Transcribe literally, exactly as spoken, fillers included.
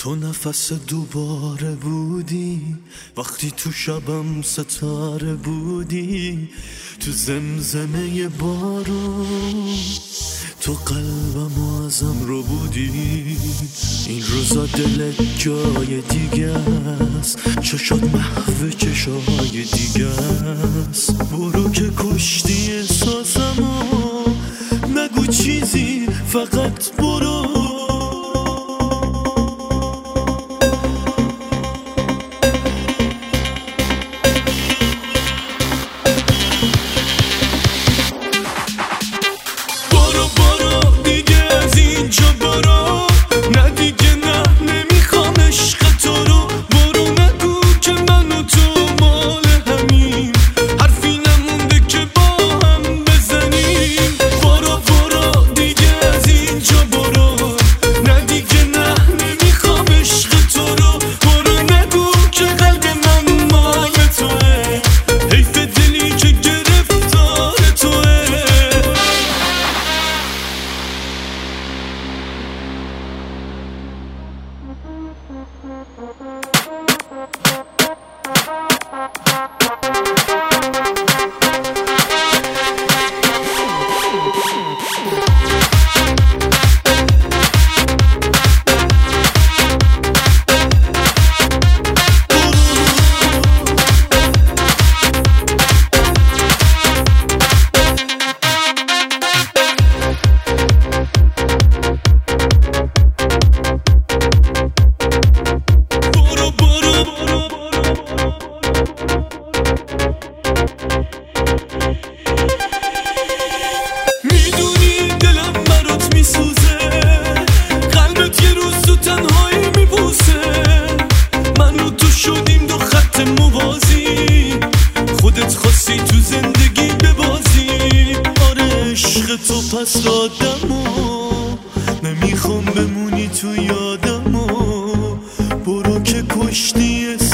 تو نفس دوباره بودی وقتی تو شبم ستاره بودی، تو زمزمه بارون تو قلبم ازم رو بودی. این روزا دلت جای دیگه است، چشات محو چشای دیگه است. برو که کشتی احساسمو، نگو چیزی فقط برو. تو پس دادمو نمیخوام بمونی تو یادمو، برو که کشتی